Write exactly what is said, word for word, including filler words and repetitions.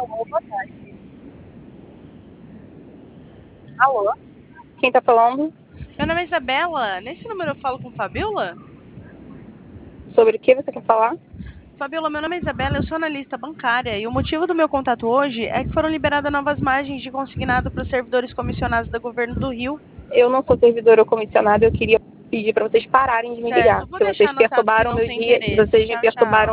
Alô, boa tarde. Alô? Quem tá falando? Meu nome é Isabela. Nesse número eu falo com Fabiola? Sobre o que você quer falar? Fabiola, meu nome é Isabela, eu sou analista bancária e o motivo do meu contato hoje é que foram liberadas novas margens de consignado para os servidores comissionados do governo do Rio. Eu não sou servidora ou comissionada, eu queria pedir para vocês pararem de me ligar, Certo, vou porque deixar vocês anotado que perturbaram não meu tem dia, interesse. vocês me Tchau, tchau. perturbaram